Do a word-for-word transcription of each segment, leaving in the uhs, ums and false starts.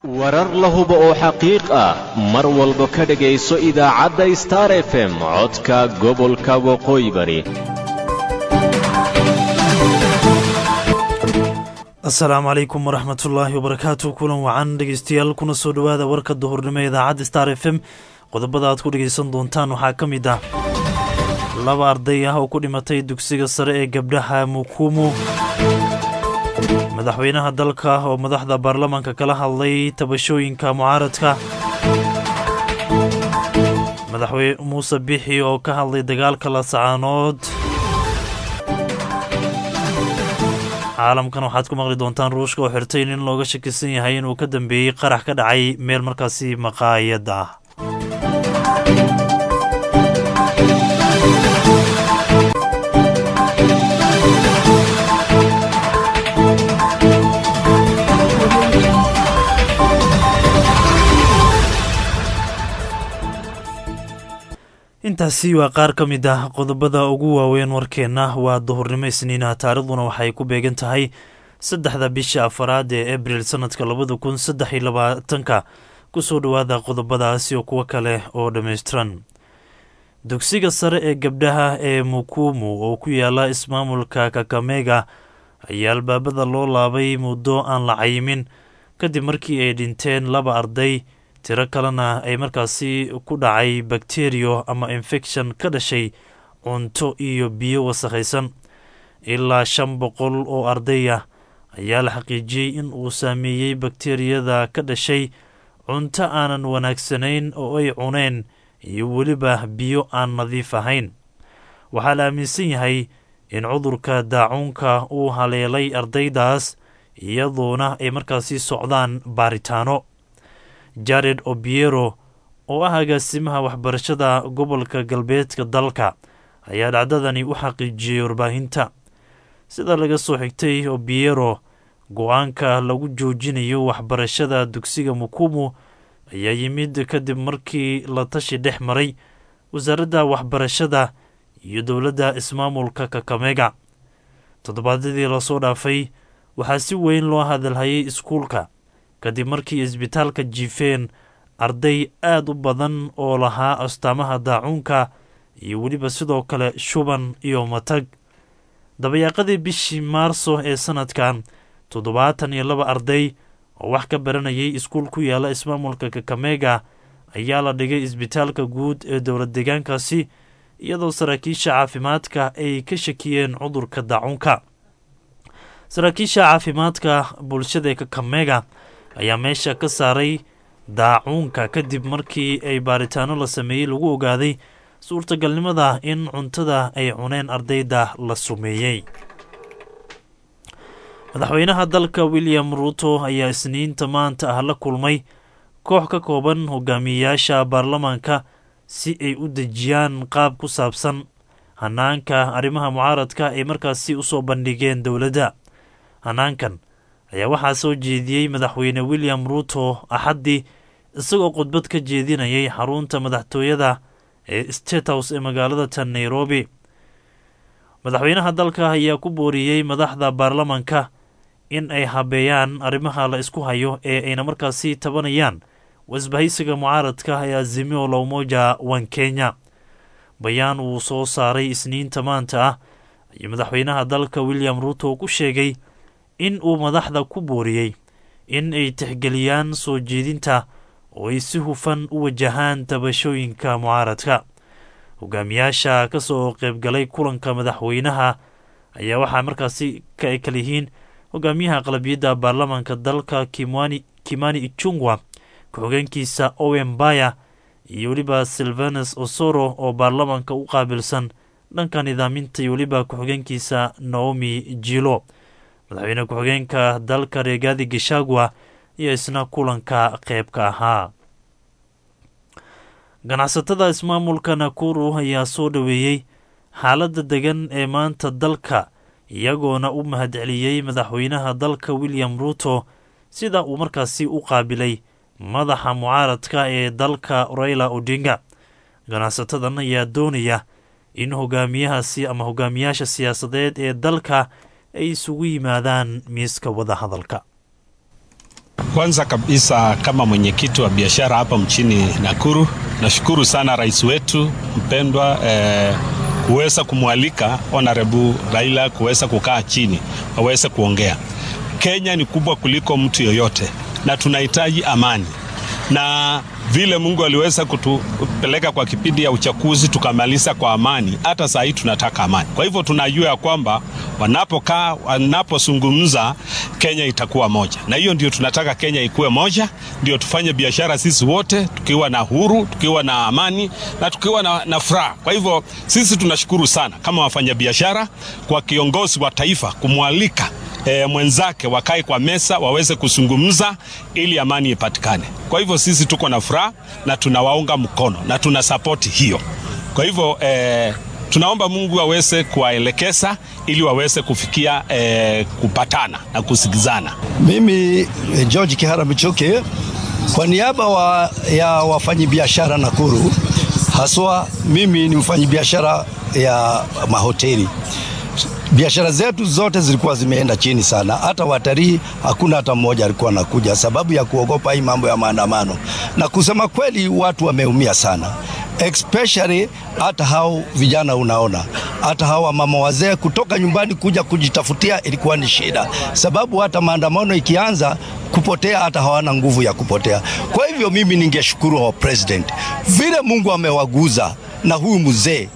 warar la hubo oo xaqiiq ah mar walba ka dhagayso idaacadda Star F M codka gobolka Waqooyi Bari. Assalaamu alaykum waraxmatullaahi wabarakaatuh. kulan wacan dhageystayaal kuna soo dhawaada warka duhurnimo ee idaacadda Star F M. qodobada aad ku dhageysan doontaan waxaa ka mid ah laba arday ah oo ku dhimatay dugsiga sare ee gabdhaha Mukumu. madaxweynaha dalka oo madaxda baarlamaanka kala hadlay tabashooyinka mucaaradka. madaxweyne Muuse Bixi oo ka hadlay dagaalka la sacaanood. caalamkan waxaad ku maqli doontaan ruushka oo xirtay in looga shakisan yahay inuu ka dambeeyey qarax ka dhacay meel markaasi maqaayad ah. intaasi waa qaar ka mid ah qodobada ugu waaweyn warkeenna. waa duhurnimo isniinaha, taariikhduna waxay ku beegan tahay saddexda bisha afaraad ee abril sanadka labada kun saddex iyo labaatanka. kusoo dhawaada qodobadaasi oo kuwo kale oo dhammaystiran. dugsiga sare ee gabdhaha ee Mukumu oo ku yaala ismaamulka Kakamega ayaa albaabada loo laabay muddo aan la cayimin kadib markii ay dhinteen laba arday, tiro kalena ay markaasi ku dhacay bakteriyo ama infection ka dhashay cunto iyo biyo wasakhaysan. ilaa shan boqol oo arday ah ayaa la xaqiijiyey in uu saameeyey bakteriyada ka dhashay cunto aanan wanaagsanayn oo ay cuneen iyo weliba biyo aan nadiif ahayn. waxaa la aaminsan yahay in cudurka daacuunka uu haleelay ardaydaas iyadoona ay markaasi socdaan baaritaano. Jared Obiero oo ah agaasimaha waxbarashada gobolka galbeedka dalka ayaa dhacdadani u xaqiijiyey warbaahinta. sida laga soo xigtay Obiero, go-aanka lagu joojinayo waxbarashada dugsiga Mukumu ayaa yimid kadib markii la tashi dhex maray wasaaradda waxbarashada iyo dowladda ismaamulka Kakamega. toddobaadyadii lasoo dhaafay waxaa si weyn loo hadalhayay iskuulka kadib markii isbitaalka jiifeen arday aad u badan oo lahaa astaamaha daacuunka iyo weliba sidoo kale shuban iyo matag. dabayaaqadii bishii maarso ee sanadkan, toddobaatan iyo laba arday oo wax ka baranayay iskuul ku yaala ismaamulka Kakamega ayaa la dhigay isbitaalka guud ee dowlad deegaankaasi iyadoo saraakiisha caafimaadka ay ka shakiyeen cudurka daacuunka. saraakiisha caafimaadka bulshada ee Kakamega ayaa meesha ka saaray daacuunka kadib markii ay baaritaano la sameeyey lagu ogaaday suurtagalnimada in cuntada ay cuneen ardayda la sumeeyey. madaxweynaha dalka William Ruto ayaa isniinta maanta ah la kulmay koox ka kooban hogaamiyayaasha baarlamaanka si ay u dejiyaan qaab ku saabsan hanaanka arrimaha mucaaradka ay markaasi usoo bandhigeen dowladda. hanaankan ayaa waxaa soo jeediyey madaxweyne William Ruto axaddii isagoo khudbad ka jeedinayay xarunta madaxtooyada ee State House ee magaalada tan Nairobi. madaxweynaha dalka ayaa ku booriyey madaxda baarlamaanka in ay habeeyaan arrimaha la isku hayo ee ayna markaasi tabanayaan wasbahaysiga mucaaradka ee Azimio la Umoja One Kenya. bayaan uu soo saaray isniinta maanta ah iyo madaxweynaha dalka William Ruto ku sheegay in uu madaxda ku booriyey in ay tixgeliyaan soo jeedinta oo ay si hufan u wajahaan tabashooyinka mucaaradka. hogaamiyaasha ka soo qaybgalay kulanka madaxweynaha ayaa waxaa markaasi ka kala yihiin hogaamiyaha aqlabiyadda baarlamaanka dalka Kimani Kimani Ichung'wa, ku-xigeenkiisa Owen Baya iyo weliba Sylvanus Osoro oo baarlamaanka u qaabilsan dhanka nidaaminta iyo weliba ku-xigeenkiisa Naomi Jilo. madaxweyne ku-xigeenka dalka Rigathi Gachagua iyo isna kulanka qayb ka ahaa. ganacsatada ismaamulka Nakuru ayaa soo dhaweeyey xaaladda degan ee maanta dalka iyagoona u mahadceliyey madaxweynaha dalka William Ruto sida uu markaasi u qaabilay madaxa mucaaradka ee dalka Raila Odinga. ganacsatadan ayaa doonaya in hogaamiyahaasi ama hogaamiyaasha siyaasadeed ee dalka ay isugu yimaadaan miiska wada hadalka. Kwanza kabisa kama mwenyekiti wa biashara hapa mchini Nakuru, nashukuru sana rais wetu mpendwa eh, kuweza kumwalika Honorable Raila kuweza kukaa chini waweze kuongea. Kenya ni kubwa kuliko mtu yoyote na tunahitaji amani. Na vile Mungu aliweza kutupeleka kwa kipindi ya uchaguzi tukamaliza kwa amani, hata saa hii tunataka amani. Kwa hivyo tunajua ya kwamba wanapokaa wanapozungumza Kenya itakuwa moja. Na hiyo ndio tunataka Kenya ikuwe moja, ndio tufanye biashara sisi wote tukiwa na huru, tukiwa na amani na tukiwa na, na furaha. Kwa hivyo sisi tunashukuru sana kama wafanya biashara kwa kiongozi wa taifa kumwalika E, mwenzake wakae kwa mesa waweze kuzungumza ili amani ipatikane. Kwa hivyo sisi tuko na furaha na tunawaunga mkono na tuna support hiyo. Kwa hivyo e, tunaomba Mungu aweze kuwaelekeza ili waweze kufikia e, kupatana na kusikizana. Mimi George Kihara Michoke kwa niaba wa, ya wafanyabiashara Nakuru, haswa mimi ni mfanyabiashara ya mahoteli. Biashara zetu zote zilikuwa zimeenda chini sana. Hata watalii hakuna hata mmoja alikuwa anakuja sababu ya kuogopa hii mambo ya maandamano. Na kusema kweli watu wameumia sana. Especially hata hao vijana unaona. Hata hao mama wazee kutoka nyumbani kuja kujitafutia ilikuwa ni shida. Sababu hata maandamano ikianza kupotea hata hawana nguvu ya kupotea. Kwa hivyo mimi ningeshukuru wa president. Vile Mungu amewaguza na huyu mzee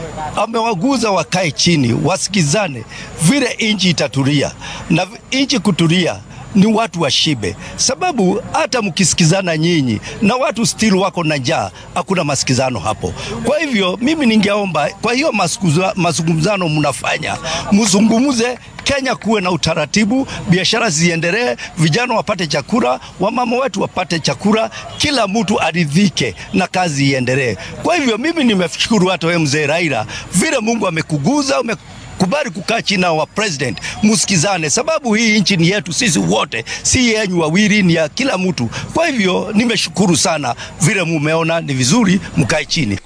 amewaguza wakae chini wasikizane vile inchi itatulia. Na inchi kutulia ni watu washibe, sababu hata mkisikizana nyinyi na watu still wako na njaa hakuna masikizano hapo. Kwa hivyo mimi ningeomba kwa hiyo mazungumzano mnafanya mzungumuze Kenya kuwe na utaratibu, biashara ziendelee, vijana wapate chakula, wamama wetu wapate chakula, kila mtu aridhike na kazi iendelee. Kwa hivyo mimi nimeshukuru hata wewe mzee Raila vile Mungu amekuguza, umekubali kukaa chini na wa president musikizane, sababu hii nchi ni yetu sisi wote, si yenyu wawili, ni ya kila mtu. Kwa hivyo nimeshukuru sana vile mumeona ni vizuri mkae chini.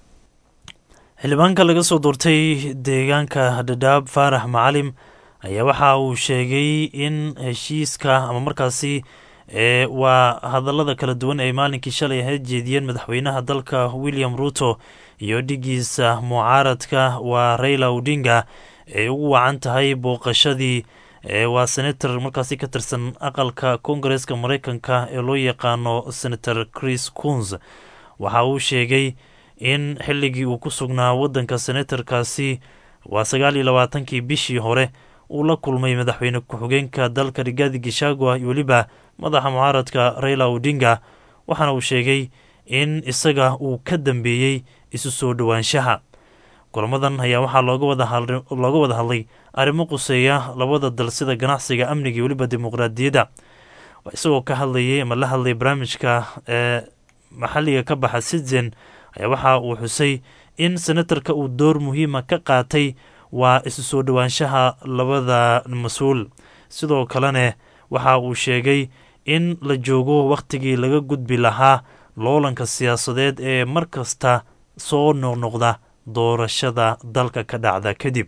xildhibaanka laga soo doortay deegaanka Dadaab Faarax Macalim ayaa waxa uu sheegay in heshiiska ama markaasi ee waa hadallada kala duwan ay maalinkii shalay ahayd jeediyeen madaxweynaha dalka William Ruto iyo dhigiisa mucaaradka waa Raila Odinga ee ugu wacan tahay booqashadii ee waa senator markaasi ka tirsan aqalka Congress-ka Mareykanka ee loo yaqaano Senator Chris Coons. Waxa uu sheegay in xilligii uu ku sugnaa wadanka senatorkaasi waa sagaal iyo labaatankii bishii hore uu la kulmay madaxweyne ku-xigeenka dalka Rigathi Gachagua iyo waliba madaxa mucaaradka Raila Odinga, waxaana uu sheegay in isaga uu ka dambeeyey isu soo dhawaanshaha. Kulamadan ayaa waxaa looga wada hadlay looga wada hadlay arrimo quseeya labada dal sida ganacsiga, amniga iyo waliba dimuqraadiyadda. Isagoo ka hadlayay ama la hadlay barnaamijka ee maxalliga ka baxa Citizen ayaa waxa uu xusay in senatorka uu door muhiima ka qaatay waa isu soo dhawaanshaha labada mas'uul. Sidoo kalena waxa uu sheegay in la joogo waqtigii laga gudbi lahaa loolanka siyaasadeed ee markasta soo noqnoqda doorashada dalka ka dhacda kadib.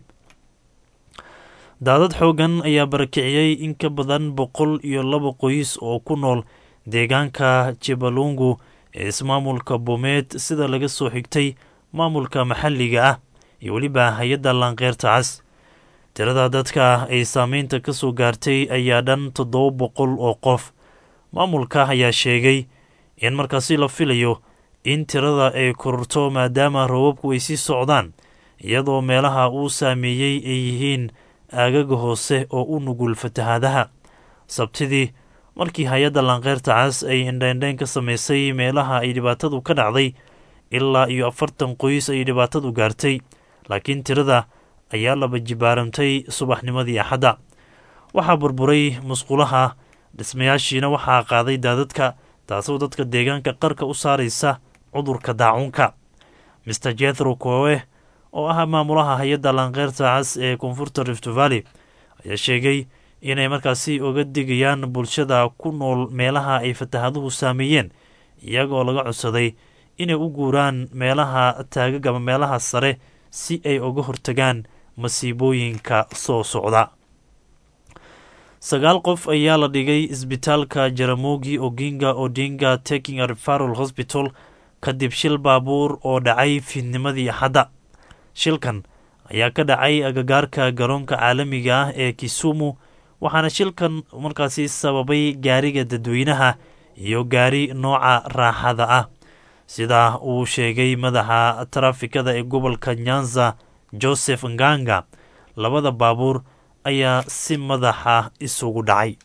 Daadad xoogan ayaa barakiciyay in ka badan boqol iyo laba qoys oo ku nool deegaanka Chebalungu ee ismaamulka Bomet sida laga soo xigtay maamulka maxalliga ah iyo waliba hay'adda Lanqeyrta Cas. Tirada dadka ay saameynta ka soo gaartay ayaa dhan toddoba boqol oo qof. Maamulka ayaa sheegay in markaasi la filayo in tirada ay kororto maadaama roobabku ay sii socdaan, iyadoo meelaha uu saameeyey ay yihiin aagaga hoose oo u nugul fatahaadaha. Sabtidii markii hay'adda Lanqeyrta Cas ay indhaindhayn ka samaysay meelaha ay dhibaatadu ka dhacday, ilaa iyo afartan qoys ay dhibaatadu gaartay, laakiin tirada ayaa laba jibaaramtay subaxnimadii Axadda. Waxaa burburay musqulaha, dhismayaashiina waxaa qaaday daadadka, taasoo dadka deegaanka qarka u saaraysa cudurka daacuunka. Mister Jethro Kowe oo ah maamulaha hay'adda Lanqeyrta Cas ee Koonfurta Rift Valley ayaa sheegay inay markaasi uga digayaan bulshada ku nool meelaha ay fatahaaduhu saameeyeen, iyagoo laga codsaday inay u guuraan meelaha taagaga ama meelaha sare si ay uga hortagaan masiibooyinka soo socda. sagaal qof ayaa la dhigay isbitaalka Jaramogi Oginga Odinga Taking a Referral Hospital kadib shil baabuur oo dhacay fiidnimadii Axadda. Shilkan ayaa ka dhacay agagaarka garoonka caalamiga ah ee Kisumu, waxaana shilkan markaasi sababay gaariga dadweynaha iyo gaari nooca raaxada ah. Sida uu sheegay madaxa taraafikada ee gobolka Nyanza Joseph Nganga, labada baabuur ayaa si madaxa isugu dhacay.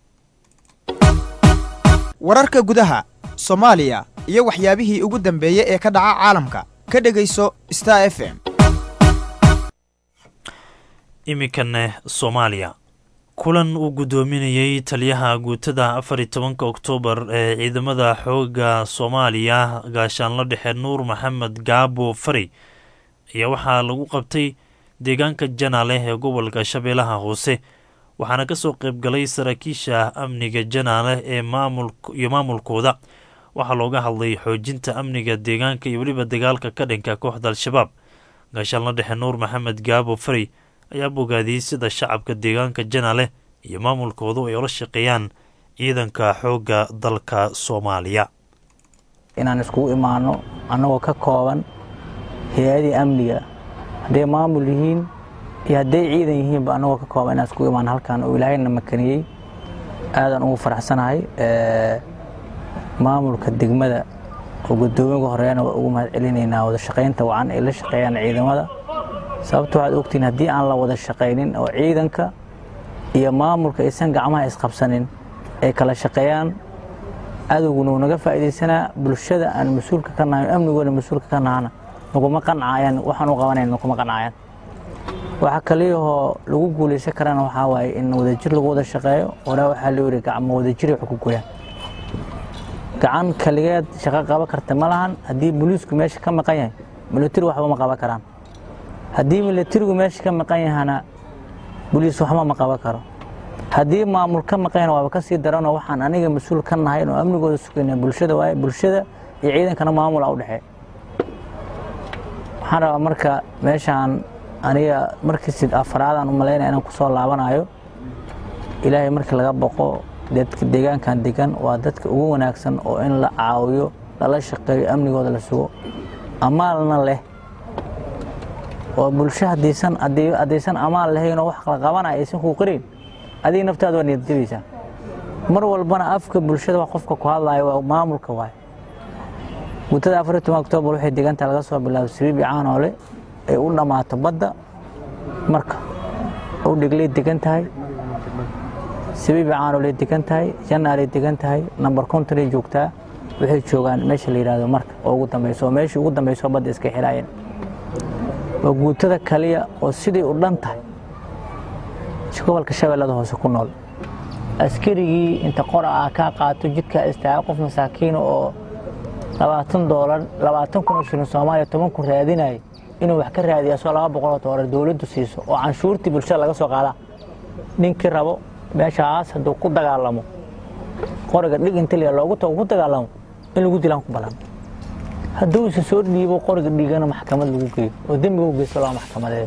Wararka gudaha Soomaaliya iyo waxyaabihii ugu dambeeyay ee ka dhaca caalamka ka dhageyso Star F M. Imikane Soomaaliya. Kulan uu gudoominayay taliyaha guutada afar iyo tobanka Oktoobar ee ciidamada xoogga Soomaaliya gaashaanle dhexe Nuur Maxamed Gaabo Fari ayaa waxaa lagu qabtay deegaanka Janaale ee gobolka Shabeellaha Hoose, waxaana ka soo qayb galay saraakiisha amniga Janaale ee maamulka iyo maamulkooda. Waxaa looga hadlay xoojinta amniga deegaanka iyo weliba dagaalka ka dhanka kooxda Al-Shabaab. gaashaanle dhexe Nuur Maxamed Gaabo Fari ayaa bogaadiyey sida shacabka deegaanka Janaale iyo maamulkoodu ay ula shaqeeyaan ciidanka xoogga dalka Soomaaliya. inaan isku imaano anagoo ka kooban hay'adaha amniga, hadday maamul yihiin iyo hadday ciidan yihiin ba anagoo ka kooban inaan isku imaano halkan oo Ilaahayna makaniyay. aadan ugu faraxsanahay ee maamulka degmada oo gudoomiyaha horeeyana ugu mahad celinaynaa wada shaqeynta wacan ay la shaqeeyaan ciidamada. sababtoo waxaad ogtiin haddii aan la wada shaqeynin oo ciidanka iyo maamulka aysan gacmaha isqabsanin ay kala shaqeeyaan, aduguna naga faa'iideysanaa bulshada aan mas'uulka ka nahay, amnigoona mas'uulka ka nahana naguma qancayaan, waxaan u qabanayna naguma qancayaan. waxa kaliya oo lagu guuleysan karana waxaa waaye in wadajir lagu wada shaqeeyo. hore waxaa la yiri gacmo wadajir wax ku gooyaan, gacan kaligeed shaqo qaban karta ma lahan. haddii booliisku meesha ka maqan yahay military waxba ma qaban karaan, haddii militarigu meesha ka maqan yahana booliis waxba ma qaban karo. haddii maamul ka maqan yahay waaba ka sii daranoo waxaan aniga mas'uul ka nahay oo amnigooda sugayna bulshada waaye, bulshada iyo ciidankana maamul u dhaxay. waxaan rabaa marka meeshaan aniga markii sid afraadaan u maleynaa inaan ku soo laabanayo. ilaahay markii laga boqo dadka deegaankan degan waa dadka ugu wanaagsan oo in la caawiyo, lala shaqeeyo, amnigooda la sugo, amaalna leh oo bulsho hadaysan hadaysan amaal lahayn oo wax kala qabanaya aysan ku qirin adiga naftaada waa niyad jabaysaa. mar walbana afka bulshada wax qofka ku hadlayo waa maamulka waay. guutada afar iyo tobanka Oktoobar waxay deegaanka laga soo bilaabay Sibiibi Caanoole ay u dhamaato badda marka oo dhiglay degan tahay, Sibiibi Caanoole degan tahay, Janaale degan tahay, number konton ay joogtaa. waxay joogaan meesha la yiraahdo marka oo ugu dambayso meesha ugu dambayso badda iska xiraayeen. waa guutada kaliya oo sidii u dhan tahay gobolka Shabeellada Hoose ku nool. askarigii inta qoraa ka qaato jidka istaaga qof masaakiin oo labaatan doolar labaatan kun oo shilin Soomaaliya toban kun raadinay inuu wax ka raadiyo soo laba boqol oo doolar dawladdu siiso oo canshuurtii bulshada laga soo qaada. ninkii rabo meeshaas hadduu ku dagaalamo qoriga dhig inta loogu tago ku dagaalamo in lagu dilaan ku balan. hadduu isa soo dhiibo qoriga dhigana maxkamad lagu geeyo oo dambiga u geysto laba maxkamadeed.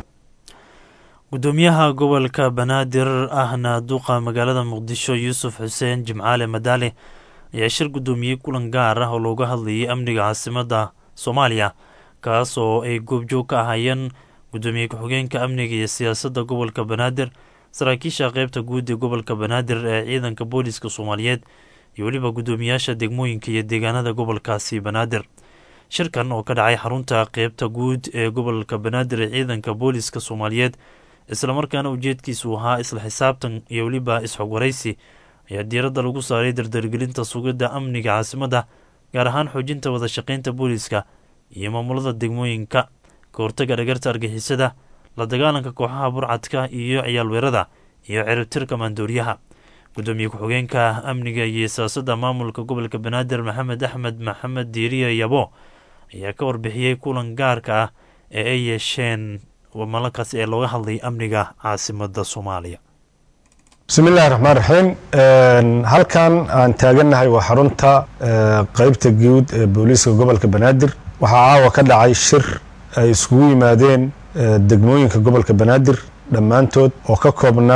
gudoomiyaha gobolka Banaadir ahna duqa magaalada Muqdisho Yuusuf Xuseen Jimcaale Madaale ayaa shir gudoomiyey kulan gaar ah oo looga hadlayay amniga caasimadda Soomaaliya, kaas oo ay goobjoog ka ahayeen gudoomiye ku-xigeenka amniga iyo siyaasadda gobolka Banaadir, saraakiisha qaybta guud ee gobolka Banaadir ee ciidanka booliska Soomaaliyeed iyo weliba gudoomiyaasha degmooyinka iyo deegaanada gobolkaasi Banaadir. shirkan oo ka dhacay xarunta qaybta guud ee gobolka Banaadir ee ciidanka booliska Soomaaliyeed isla markaana ujeedkiisu ahaa isla xisaabtan iyo weliba isxog waraysi ayaa diiradda lagu saaray dardargelinta sugidda amniga caasimadda, gaar ahaan xoojinta wada shaqaynta booliska iyo maamulada degmooyinka, ka hortaga dhagarta argixisada, la dagaalanka kooxaha burcadka iyo ciyaalweerada iyo ciribtirka maandooriyaha. gudoomiye ku-xigeenka amniga iyo siyaasadda maamulka gobolka Banaadir Maxamed Axmed Maxamed Diiriye Yabo ayaa ka warbixiyey kulan gaarka ah ee ay yeesheen malakaas ee looga hadlay amniga caasimadda Soomaaliya. bismillahi raxmaan raxiim. halkan aan taagannahay waa xarunta qaybta guud ee booliiska gobolka Banaadir. waxaa caawa ka dhacay shir ay isugu yimaadeen degmooyinka gobolka Banaadir dhammaantood oo ka koobnaa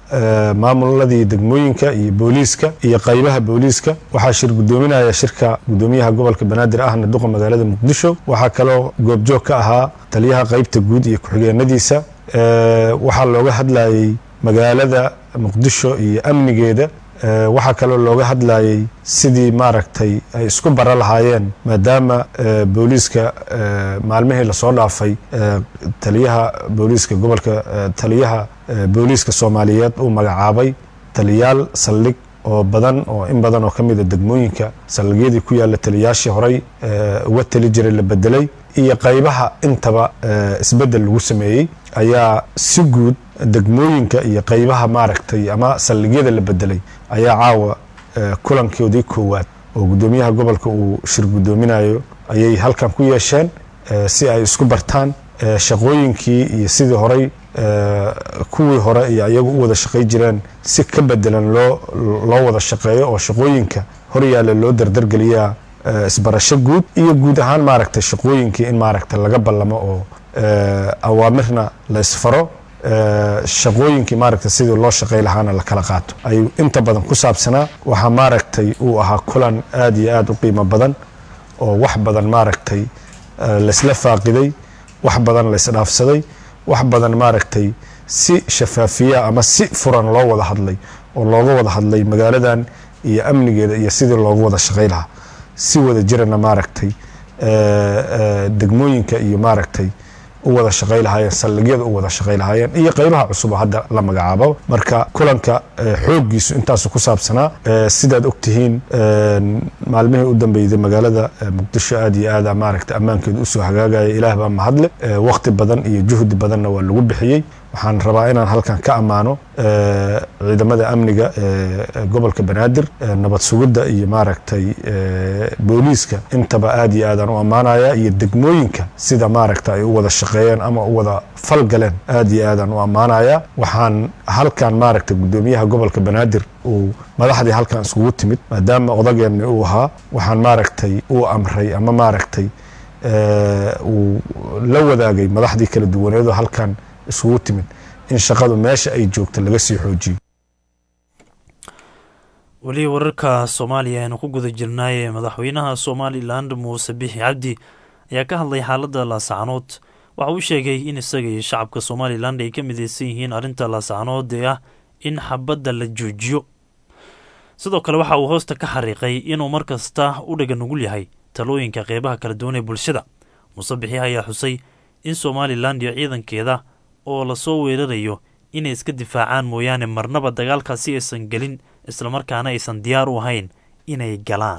maamuladii degmooyinka iyo booliiska iyo qaybaha booliiska waxaa shir gudoominaya shirka gudoomiyaha gobolka banaadir ahna duqa magaalada muqdisho waxaa kaloo goobjoog ka ahaa taliyaha qaybta guud iyo ku-xigeenadiisa waxaa looga hadlayay magaalada muqdisho iyo amnigeeda waxaa kaloo looga hadlayay sidii maaragtay ay isku bara lahaayeen maadaama booliiska maalmihii lasoo dhaafay taliyaha booliiska gobolka taliyaha booliiska Soomaaliyeed uu magacaabay taliyaal saldhig oo badan oo in badan oo kamid ah degmooyinka saldhigyadii ku yaala taliyaashii horay uga tali jiray la bedelay iyo qaybaha intaba isbedel lagu sameeyay ayaa si guud degmooyinka iyo qaybaha maaragtay ama saldhigyada la bedelay ayaa caawa kulankoodii koowaad oo gudoomiyaha gobolka uu shir gudoominayo ayay halkan ku yeesheen si ay isku bartaan shaqooyinkii iyo sidii horay kuwii hore iyo iyagu u wada shaqay jireen si ka bedelan loo loo wada shaqeeyo oo shaqooyinka hor yaala loo dardargeliyaa isbarasho guud iyo guud ahaan maaragtay shaqooyinkii in maaragtay laga ballamo oo awaamirna la isfaro shaqooyinkii maaragtay sidii loo shaqay lahaana la kala qaato ay inta badan ku saabsanaa waxa maaragtay uu ahaa kulan aad iyo aad u qiimo badan oo wax badan maaragtay la isla faaqiday wax badan la isdhaafsaday wax badan maaragtay si shafaafiya ama si furan loo wada hadlay oo looga wada hadlay magaaladan iyo amnigeeda iyo sidii loogu wada shaqay lahaa si wada jirana maaragtay degmooyinka iyo maaragtay u wada shaqay lahaayeen saldhigyada u wada shaqay lahaayeen iyo qaybaha cusub hadda la magacaabo marka kulanka xooggiisu intaas ku saabsanaa sidaad ogtihiin maalmihii u dambeeyay magaalada muqdisho aad iyo aad maaragtay ammaankeedu u soo hagaagaya ilaah baa mahadle waqti badan iyo juhdi badanna waa lagu bixiyay waxaan rabaa inaan halkan ka amaano ciidamada amniga ee gobolka banaadir nabad sugidda iyo maaragtay booliiska intaba aad iyo aad aan u amaanaya iyo degmooyinka sida maaragtay ay u wada shaqeeyeen ama u wada falgaleen aad iyo aad aan u amaanaya waxaan halkan maaragtay gudoomiyaha gobolka banaadir uu madaxdii halkan isugu timid maadaama odageeni uu ahaa waxaan maaragtay uu amray ama maaragtay uu la wadaagay madaxdii kala duwaneed oo halkan isugu timid in shaqadu meesha ay joogto laga sii xoojiyo weli wararka Soomaaliya aynu ku guda jirnay madaxweynaha Somaliland Muuse Bixi Cabdi ayaa ka hadlay xaaladda Laascaanood waxa uu sheegay in isaga iyo shacabka Somaliland ay ka midaysan yihiin arrinta Laascaanood ee ah in xabadda la joojiyo sidoo kale waxa uu hoosta ka xariiqay inuu markasta u dhagan nugul yahay talooyinka qeybaha kala duwan ee bulshada Muuse Bixi ayaa xusay in Somaliland iyo ciidankeeda oo la soo weerarayo inay iska difaacaan mooyaane marnaba dagaalkaasi aysan gelin isla markaana aysan diyaar u ahayn inay galaan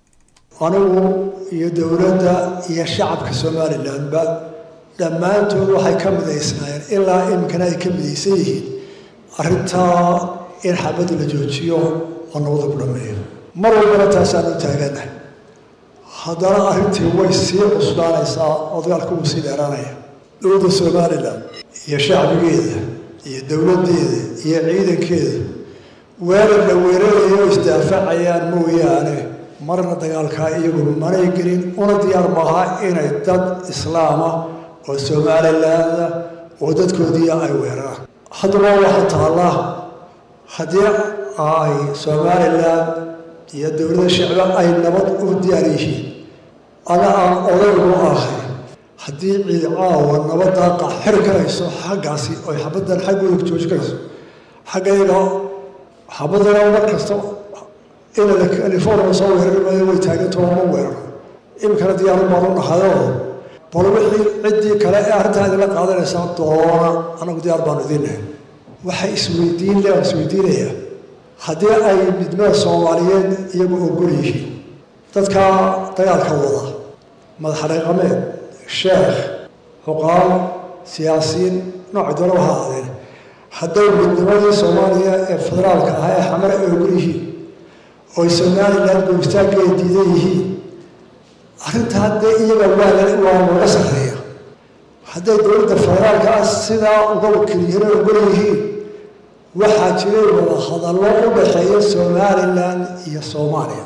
anigu iyo dowladda iyo shacabka Somalilandba dhammaantood waxay ka midaysnaayeen ilaa imkana ay ka midaysan yihiin arrintaa in xabadda la joojiyo oo nabada ku dhameeyo mar walbana taasaan u taaganahay haddana arrintii way sii cusbaanaysaa oo dagaalku wuu sii dheeraanaya dowladda Somaliland iyo shacbigeeda iyo dowladdeeda iyo ciidankeeda weerar la weerarayo isdaafacayaan mooyaane marna dagaalkaa iyagu manay gelin una diyaar maaha inay dad islaama oo Somaliland oo dadkoodii ay weeraraan haddaba waxa taala haddii ay Somaliland iyo dowladda shacbiga ay nabad u diyaar yihiin ana aan odaygu ahay haddii ciid caawa nabadda qaxir karayso xaggaasi oo xabaddan xaggooda jooji karayso xaggayga xabadana mar kasta ina la California soo weeraraya way taaganto ma weeraro imkana diyaar ma u nahayo bal wixii cidii kale ee arrintaada la qaadanaysa doona anagu diyaar baan idinahay waxay isweydiin leeyahay isweydiinaya haddii ay midnimada Soomaaliyeed iyagu ogol yihiin dadka dagaalka wada madax dhaqameed sheekh xuqaal siyaasiyiin nooc doona waxa ahayd hadday midnimada Soomaaliya ee federaalka ah ee xamar ay ogol yihiin oo Somaliland goobistaageed diidan yihiin arrinta hadday iyaga waa laga sareeya hadday dowladda federaalka ah sidaa uga wakiilyihiin oo ogol yihiin waxaa jiray wada hadallo u dhexeeya Somaliland iyo Soomaaliya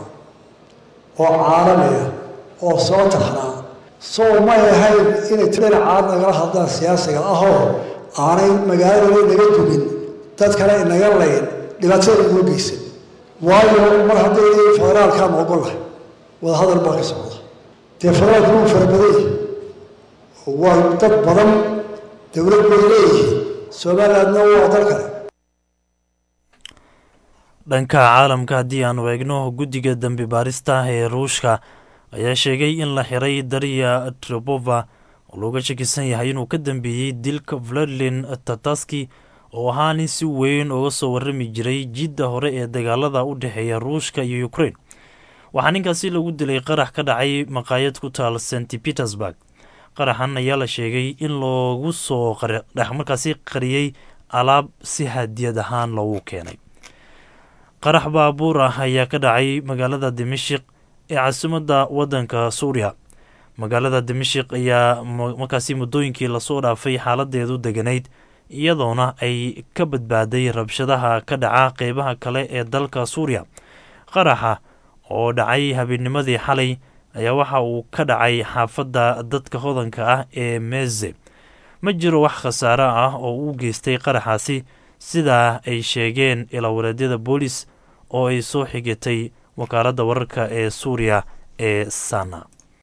oo caalami ah oo soo taxnaa soo ma yahayn inay tirada caad nagala hadlaan siyaasiga ahoo aanay magaalada naga dubin dad kale inaga layn dhibaatada inoo geysan waayo mar hadday federaalkaa ma ogollahay wadahadal baa ka socda dee federaalku wuu fara badan yahay waa dad badan dowlad bay leeyihiin somalilandna waa dal kale dhanka caalamka haddii aanu eegno guddiga dambi baarista ee ruushka ayaa sheegay in la xiray Daria Trepova oo looga shakisan yahay inuu ka dambeeyey dilka Vladimir Tatarsky oo ahaa nin si weyn uga soo warrami jiray jidda hore ee dagaalada u dhexeeya ruushka iyo Ukraine. waxaa ninkaasi lagu dilay qarax ka dhacay maqaayad ku taal Saint Petersburg. qaraxan ayaa la sheegay in loogu soo dhex markaasi qariyey alaab si hadiyad ahaan loogu keenay. qarax baabuur ah ayaa ka dhacay magaalada Dimashq ee caasimadda waddanka Suuriya. magaalada Dimashq ayaa markaasi muddooyinkii lasoo dhaafay xaaladeedu deganayd iyadoona ay ka badbaaday rabshadaha ka dhaca qeybaha kale ee dalka Suuriya. qaraxa oo dhacay habeennimadii xalay ayaa waxa uu ka dhacay xaafadda dadka hodanka ah ee Meze. ma jiro wax khasaare ah oo uu geystay qaraxaasi sida ay sheegeen ilaawareedyada boolis oo ay soo xigatay wakaaladda wararka ee Suuriya ee Sana.